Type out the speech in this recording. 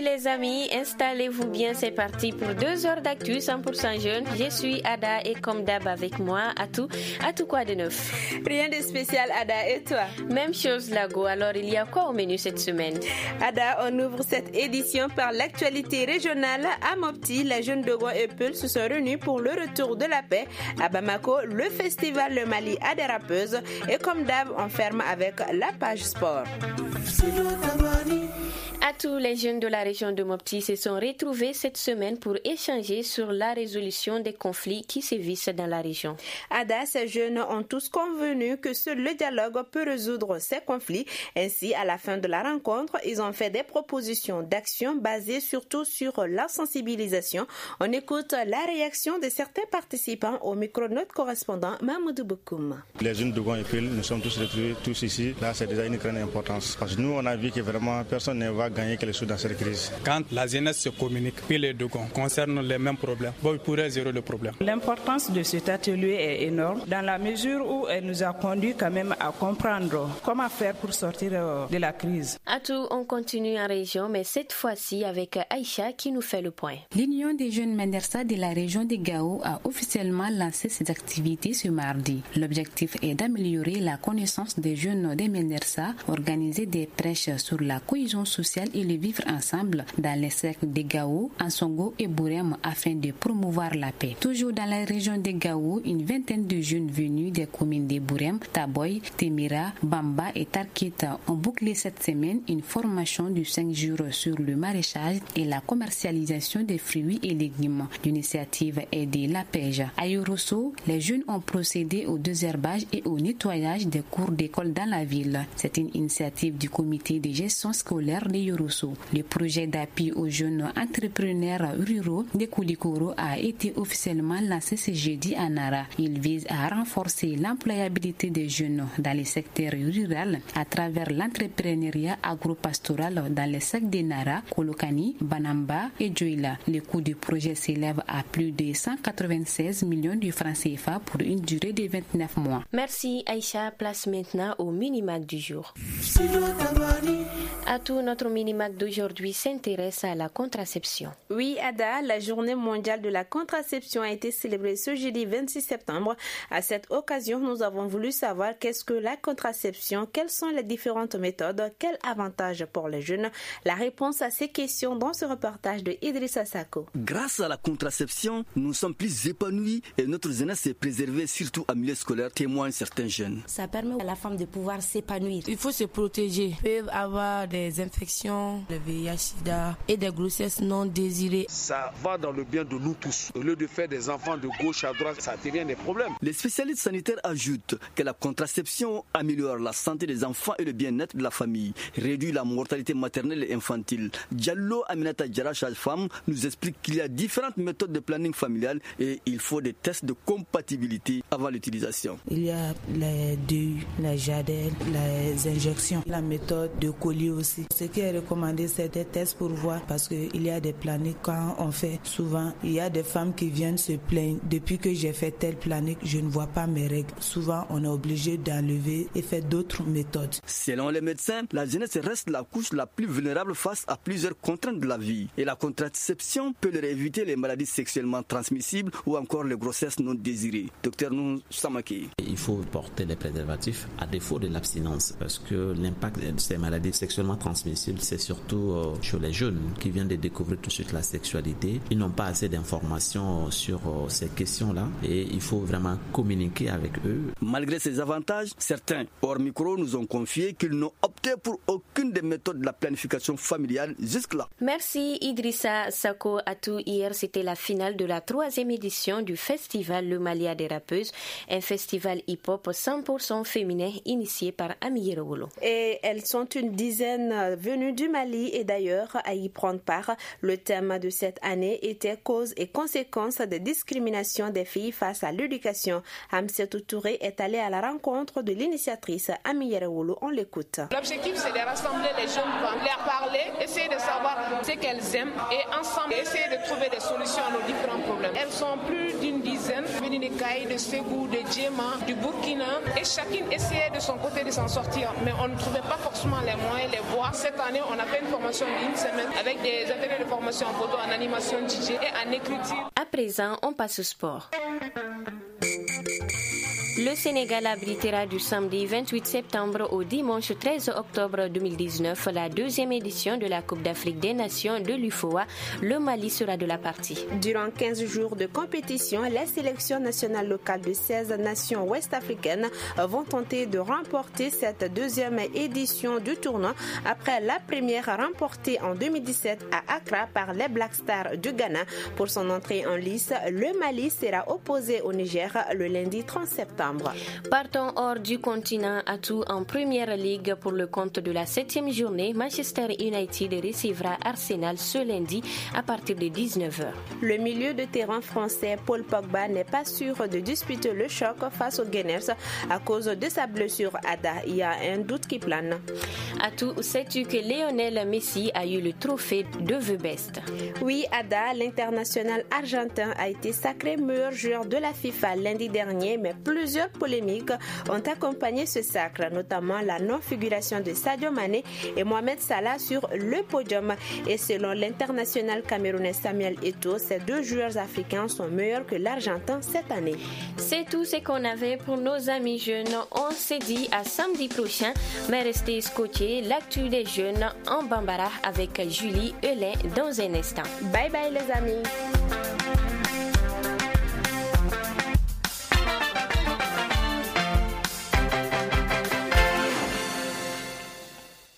les amis, installez-vous bien, c'est parti pour 2 heures d'actu 100% jeune. Je suis Ada et comme d'hab avec moi, Atou quoi de neuf? Rien de spécial Ada, et toi? Même chose Lago, alors il y a quoi au menu cette semaine? Ada, on ouvre cette édition par l'actualité régionale. À Mopti, les jeunes de Goa et Peul se sont réunis pour le retour de la paix. À Bamako, le festival Le Mali a des rappeuses. Et comme d'hab, on ferme avec la page sport. À tous les jeunes de la région de Mopti se sont retrouvés cette semaine pour échanger sur la résolution des conflits qui sévissent dans la région. Ada, ces jeunes ont tous convenu que seul le dialogue peut résoudre ces conflits. Ainsi, à la fin de la rencontre, ils ont fait des propositions d'action basées surtout sur la sensibilisation. On écoute la réaction de certains participants au micro de notre correspondant Mahmoudou Boukoum. Les jeunes de Goa et Peul, nous sommes tous retrouvés tous ici. Là, c'est déjà une grande importance. Parce que nous, on a vu que vraiment personne ne va gagner quelque chose dans cette crise. Quand la jeunesse se communique, puis les deux concernent les mêmes problèmes, ils pourraient zéro le problème. L'importance de cet atelier est énorme dans la mesure où elle nous a conduit quand même à comprendre comment faire pour sortir de la crise. À tout, on continue en région, mais cette fois-ci avec Aïcha qui nous fait le point. L'Union des jeunes Mendersa de la région de Gao a officiellement lancé ses activités ce mardi. L'objectif est d'améliorer la connaissance des jeunes des Mendersa, organiser des prêches sur la cohésion sociale et le vivre ensemble dans les cercles de Gao, Ansongo et Bourem afin de promouvoir la paix. Toujours dans la région de Gao, une vingtaine de jeunes venus des communes de Bourem, Taboy, Temira, Bamba et Tarkita ont bouclé cette semaine une formation de 5 jours sur le maraîchage et la commercialisation des fruits et légumes. L'initiative est de l'APEJ. À Yorosso, les jeunes ont procédé au désherbage et au nettoyage des cours d'école dans la ville. C'est une initiative du comité de gestion scolaire de Yorosso. Le projet d'appui aux jeunes entrepreneurs ruraux de Koulikoro a été officiellement lancé ce jeudi à Nara. Il vise à renforcer l'employabilité des jeunes dans les secteurs ruraux à travers l'entrepreneuriat agropastoral dans les secteurs de Nara, Kolokani, Banamba et Djoila. Le coût du projet s'élève à plus de 196 millions de francs CFA pour une durée de 29 mois. Merci Aïcha, place maintenant au Minimac du jour. À tout, notre Minimac d'aujourd'hui s'intéresse à la contraception. Oui, Ada, la journée mondiale de la contraception a été célébrée ce jeudi 26 septembre. À cette occasion, nous avons voulu savoir qu'est-ce que la contraception, quelles sont les différentes méthodes, quels avantages pour les jeunes. La réponse à ces questions dans ce reportage de Idrissa Sako. Grâce à la contraception, nous sommes plus épanouis et notre jeunesse est préservée, surtout en milieu scolaire, témoignent certains jeunes. Ça permet à la femme de pouvoir s'épanouir. Il faut se protéger. Ils peuvent avoir des infections, le VIH/SIDA et des grossesses non désirées. Ça va dans le bien de nous tous. Au lieu de faire des enfants de gauche à droite, ça devient des problèmes. Les spécialistes sanitaires ajoutent que la contraception améliore la santé des enfants et le bien-être de la famille, réduit la mortalité maternelle et infantile. Diallo Aminata Diarra, sage-femme, nous explique qu'il y a différentes méthodes de planning familial et il faut des tests de compatibilité avant l'utilisation. Il y a les DU, les JADEL, les injections, la méthode de colis aussi. Ce qui est recommandé, c'est des tests pour voir parce qu'il y a des plannings quand on fait souvent. Il y a des femmes qui viennent se plaindre. Depuis que j'ai fait tel planning, je ne vois pas mes règles. Souvent, on est obligé d'enlever et faire d'autres méthodes. Selon les médecins, la jeunesse reste la couche la plus vulnérable face à plusieurs contraintes de la vie. Et la contraception peut leur éviter les maladies sexuellement transmissibles ou encore les grossesses non désirées. Docteur Nou Samaki. Il faut porter les préservatifs à défaut de l'abstinence parce que l'impact de ces maladies sexuellement transmissibles, c'est surtout chez les jeunes qui viennent de découvrir tout de suite la sexualité. Ils n'ont pas assez d'informations sur ces questions-là et il faut vraiment communiquer avec eux. Malgré ces avantages, certains hors micro nous ont confié qu'ils n'ont opté pour aucune des méthodes de la planification familiale jusque-là. Merci Idrissa Sako. À tout, hier c'était la finale de la 3e édition du festival Le Mali des rappeuses, un festival hip-hop 100% féminin initié par Ami Yerawolo. Et elles sont une dizaine venues du Mali et d'ailleurs à y prendre part. Le thème de cette année était causes et conséquences des discriminations des filles face à l'éducation. Hamsetou Touré est allée à la rencontre de l'initiatrice Ami Yerawolo. On l'écoute. L'objectif c'est de rassembler les jeunes femmes, leur parler, essayer de savoir ce qu'elles aiment et ensemble essayer de trouver des solutions à nos différents problèmes. Elles sont plus d'une dizaine, venues de Kaï, de Ségou, de Djema, du Burkina et chacune essayait de son côté de s'en sortir. Mais on ne trouvait pas forcément les moyens, les fois. Cette année, on a fait une formation d'une semaine avec des ateliers de formation en photo, en animation DJ et en écriture. À présent, on passe au sport. Le Sénégal abritera du samedi 28 septembre au dimanche 13 octobre 2019 la deuxième édition de la Coupe d'Afrique des Nations de l'UFOA. Le Mali sera de la partie. Durant 15 jours de compétition, les sélections nationales locales de 16 nations ouest-africaines vont tenter de remporter cette deuxième édition du tournoi après la première remportée en 2017 à Accra par les Black Stars du Ghana. Pour son entrée en lice, le Mali sera opposé au Niger le lundi 30 septembre. Partons hors du continent, à tout en Première Ligue pour le compte de la 7e journée. Manchester United recevra Arsenal ce lundi à partir de 19h. Le milieu de terrain français Paul Pogba n'est pas sûr de disputer le choc face aux Gunners à cause de sa blessure Ada. Il y a un doute qui plane. À tout, sais-tu que Lionel Messi a eu le trophée de The Best? Oui, Ada, l'international argentin, a été sacré meilleur joueur de la FIFA lundi dernier, mais plusieurs polémiques ont accompagné ce sacre, notamment la non-figuration de Sadio Mané et Mohamed Salah sur le podium. Et selon l'international camerounais Samuel Eto'o, ces deux joueurs africains sont meilleurs que l'Argentin cette année. C'est tout ce qu'on avait pour nos amis jeunes. On s'est dit à samedi prochain, mais restez scotchés. L'actu des jeunes en Bambara avec Julie Elin dans un instant. Bye bye les amis.